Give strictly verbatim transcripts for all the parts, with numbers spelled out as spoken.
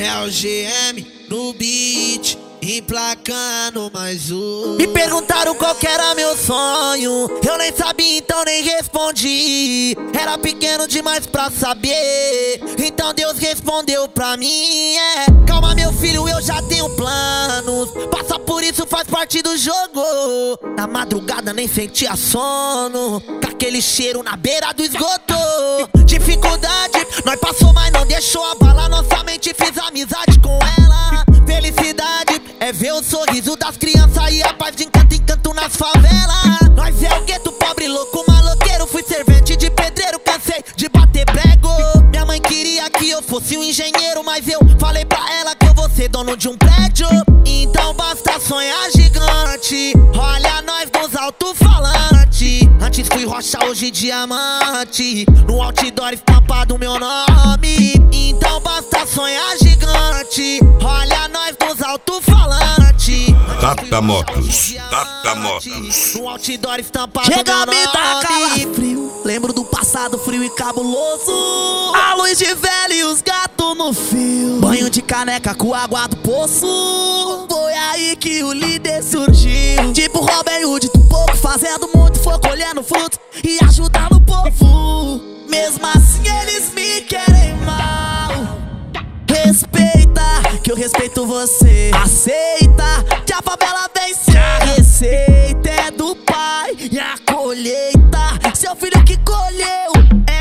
É o G M no beat, emplacando mais um. Me perguntaram qual que era meu sonho, eu nem sabia, então nem respondi. Era pequeno demais pra saber, então Deus respondeu pra mim. É, calma meu filho, eu já tenho planos. Passar por isso faz parte do jogo. Na madrugada nem sentia sono, com aquele cheiro na beira do esgoto. Dificuldade, nós passou, mas não deixou abalar nossa mente. Fiz amizade com ela. Felicidade é ver o sorriso das crianças e a paz de encanto em canto nas favelas. Nós é o gueto, pobre, louco, maloqueiro. Fui servente de pedreiro, cansei de bater prego. Minha mãe queria que eu fosse um engenheiro, mas eu falei pra ela que eu vou ser dono de um prédio. Então basta sonhar gigante, olha nós nos alto-falantes. Antes fui rocha, hoje diamante, no outdoor estampado meu nome. Então basta sonhar gigante, olha nós nos alto-falantes. Tata Motos, Tata Motos. No outdoor estampado meu nome. Chega me dá calafrio, lembro do passado frio e cabuloso. A luz de velho e os gatos no fio, banho de caneca com água do poço. Foi aí que o líder surgiu, tipo Robin Hood do pouco, fazendo muito, foi colhendo frutos e ajudando o povo. Mesmo assim eles me querem mal. Respeita, que eu respeito você. Aceita, que a favela vence. A receita é do pai e a colheita seu filho que colheu.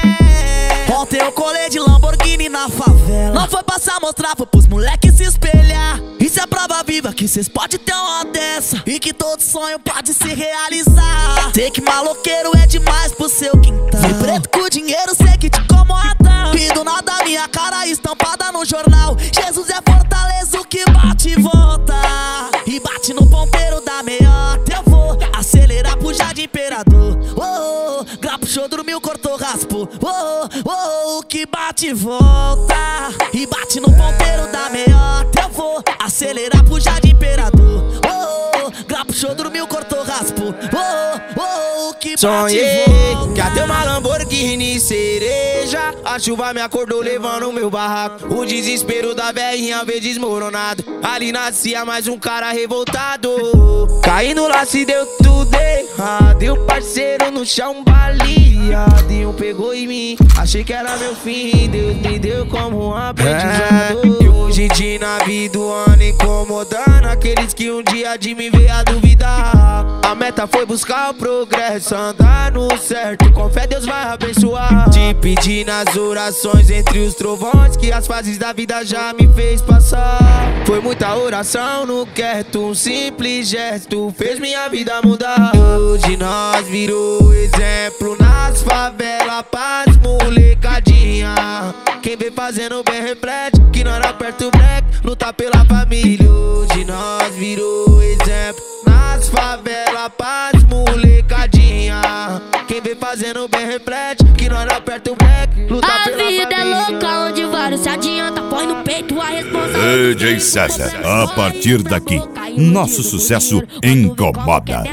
É. Ontem eu colei de Lamborghini na favela. Não foi passar mostrar, foi pros moleques se espelhar. Isso é prova viva que cês podem ter uma dessa e que todo sonho pode se realizar. Sei que maloqueiro é demais pro seu quintal. Fui preto com dinheiro, sei que te incomoda. E do nada minha cara estampada no jornal. Jesus é fortaleza, o que bate e volta. E bate no ponteiro da meiota. Eu vou acelerar pro Jardim Imperador. Oh, oh, grapo show, dormiu, cortou, raspou. Oh, oh, oh, o que bate e volta. E bate no ponteiro da meiota. Eu vou acelerar pro Jardim Imperador. Oh, oh, grapo show, dormiu, cortou, raspou. Oh, oh, oh, o que bate Sonhei e volta. que até uma Lamborghini cereja. A chuva me acordou levando o meu barraco. O desespero da velhinha veio desmoronado. Ali nascia mais um cara revoltado. Caindo lá se deu tudo errado. E o parceiro no chão baleado. E um pegou em mim, achei que era meu fim. Deus me deu como um aprendizado. É. E hoje de nave do ano incomodando aqueles que um dia de me ver a duvidar. A meta foi buscar o progresso, andar no certo. Com fé Deus vai abençoar. Te pedir nas orações entre os trovões que as fases da vida já me fez passar. Foi muita oração no quieto, um simples gesto fez minha vida mudar. Hoje nós virou exemplo nas favelas, paz, molecadinha. Quem vem fazendo bem reflete que nós não aperta o break, luta pela família. Hoje nós virou exemplo nas favelas, paz, molecadinha. Quem vem fazendo bem reflete que nós não aperta o break, luta a pela família. A vida é louca onde vários se adianta, põe no peito a responsabilidade. D J César, a partir daqui, nosso sucesso incomoda.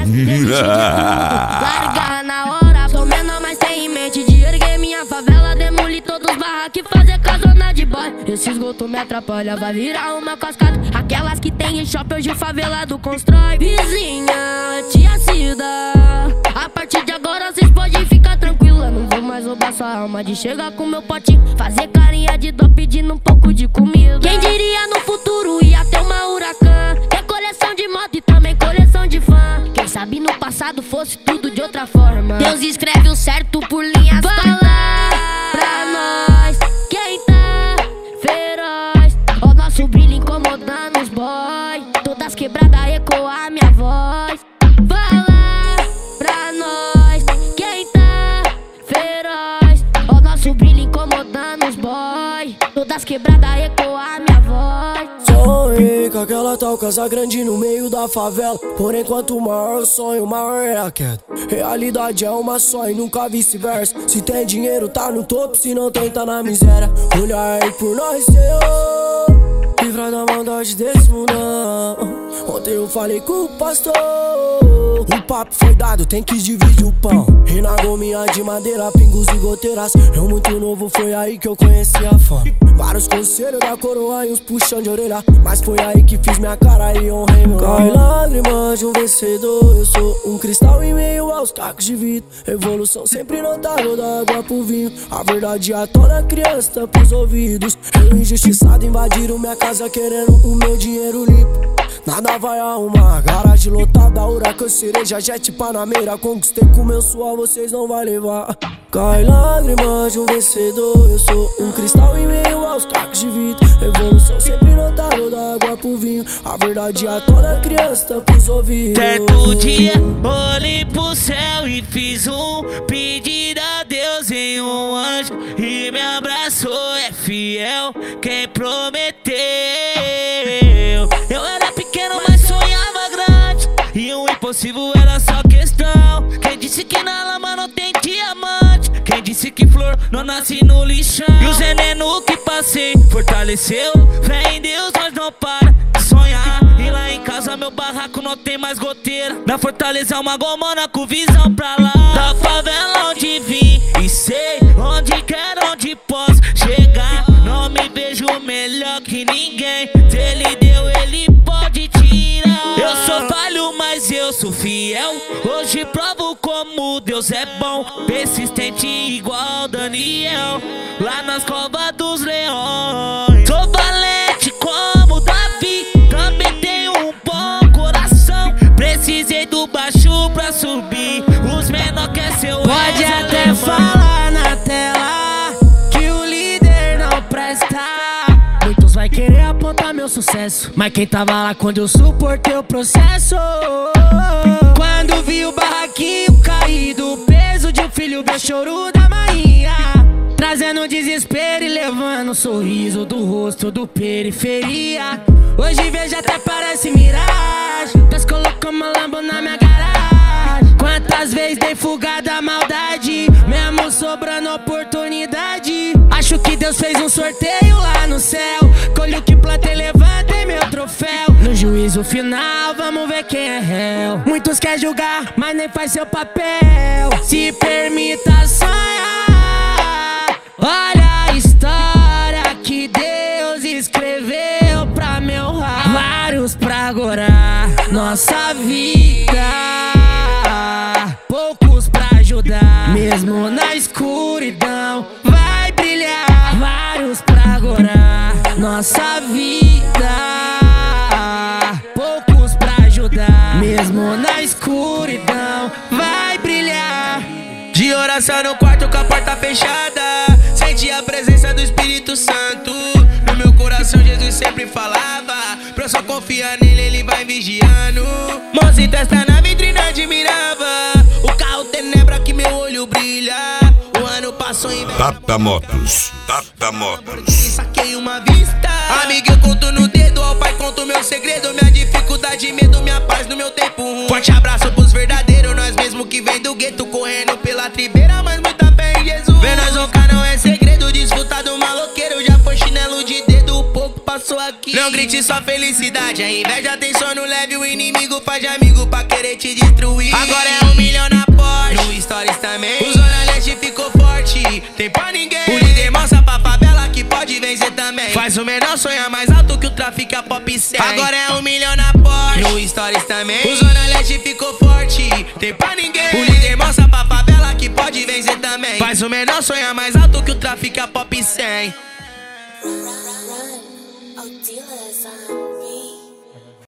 Larga na hora, sou menor, mas tem em mente de erguer minha favela, demolir todos os barracos e fazer casona de boy. Esse esgoto me atrapalha, vai virar uma cascata. Aquelas que tem em shopping hoje o favelado constrói. Vizinha, tia Cida, a partir de agora vocês podem ficar tranquila. Não vou mais roubar sua alma de chegar com meu potinho, fazer carinha de dó pedindo um pouco de comida. Quem diria no futuro ia ter uma Huracan, ter coleção de moto e também coleção de fã. Quem sabe no passado fosse tudo de outra forma. Deus escreve o certo por linhas. Fala pra nós quem tá feroz. O nosso brilho incomodando os boys, todas quebradas ecoar minha voz. Fala pra nós quem tá feroz. O nosso brilho incomodando os boys, todas quebradas ecoar minha voz. Sonhei com aquela tal casa grande no meio da favela. Porém quanto maior o sonho, maior é a queda. Realidade é uma só e nunca vice-versa. Se tem dinheiro tá no topo, se não tem tá na miséria. Olha aí por nós, Senhor, livra da maldade desse mundão. Ontem eu falei com o pastor, Falou, o papo foi dado, tem que dividir o pão. E na gominha de madeira, pingos e goteiras. Eu muito novo, foi aí que eu conheci a fama. Vários conselhos da coroa e uns puxão de orelha, mas foi aí que fiz minha cara e honrei meu nome. Cai lágrimas de um vencedor, eu sou um cristal em meio aos cacos de vidro. Evolução sempre notável, da água pro vinho. A verdade atona a criança pros ouvidos. Eu injustiçado invadiram minha casa querendo o meu dinheiro limpo. Nada vai arrumar, garagem lotada, huracan, cereja, jet, panameira. Conquistei com meu suor, vocês não vai levar. Cai lágrimas de um vencedor, eu sou um cristal em meio aos cacos de vidro. Evolução sempre notável, da água pro vinho. A verdade atona a criança pros ouvidos. Certo dia, olhei pro céu e fiz um pedido a Deus em um anjo. E me abraçou, é fiel quem prometeu. Eu era pequeno, mas sonhava grande, e o impossível era só questão. Quem disse que na lama não tem diamante? Quem disse que flor não nasce no lixão? E o veneno que passei fortaleceu. Fé em Deus, nós não para de sonhar. E lá em casa meu barraco não tem mais goteira. Na Fortaleza é uma gomona com visão pra lá. Da favela onde vim e sei onde quero, onde posso chegar. Não me vejo melhor que ninguém. Se ele deu, ele pode tirar. Eu sou falho, mas eu sou fiel. Hoje provo como Deus é bom. Persistente igual Daniel, lá nas covas dos leões. Sou valente como Davi, também tenho um bom coração. Precisei do baixo pra subir, os menor quer ser o Pode até falar na tela que o líder não presta. Muitos vai querer apontar meu sucesso, mas quem tava lá quando eu suportei o processo? Quando vi o barraquinho caído, o peso de um filho, meu choro da manhã, trazendo desespero e levando um sorriso do rosto do periferia. Hoje vejo até parece miragem, Deus colocou uma Lambo na minha garagem. Quantas vezes dei fuga da maldade, mesmo sobrando oportunidade. Acho que Deus fez um sorteio lá no céu, colho que plantei, levantei meu troféu. No juízo final, vamos ver quem é réu. Muitos querem julgar, mas nem faz seu papel. Se permita sonhar, olha a história que Deus escreveu pra me honrar. Vários pra agora, nossa vida, poucos pra ajudar. Mesmo na escuridão vai brilhar. Vários pra agora, nossa vida, poucos pra ajudar. Mesmo na escuridão vai brilhar. De oração no quarto com a porta fechada, senti a presença do Espírito Santo. No meu coração Jesus sempre falava, pra eu só confiar nele, ele vai vigiando. Mãos em testa na vitrine admirava, o carro tenebra que meu olho brilha. O ano passou em Tata Motos, Tata Motos. Saquei uma vista. Amigo, eu conto no dedo, ao pai conto meu segredo. Minha dificuldade, medo, minha paz no meu tempo ruim. Forte abraço pros verdadeiros, nós mesmo que vem do gueto, correndo pela tribeira, mas muita fé em Jesus. Ver nós roncar não é segredo, desfrutar do maloqueiro. Já foi chinelo de dedo, o pouco passou aqui. Não grite sua felicidade, a inveja tem sono leve. O inimigo faz de amigo pra querer te destruir. Agora é um milhão na Porsche, no Stories também. O Zona Leste ficou forte, tem pra ninguém. O líder mostra pra favela que pode vencer também. Faz o menor sonhar mais alto que o tráfico é pop cem. Agora é um milhão na Porsche, no Stories também. O Zona Leste ficou forte, tem pra ninguém. O líder mostra pra favela que pode vencer também. Faz o menor sonhar mais alto que o tráfico é pop cem. Run, run, oh dealers, um,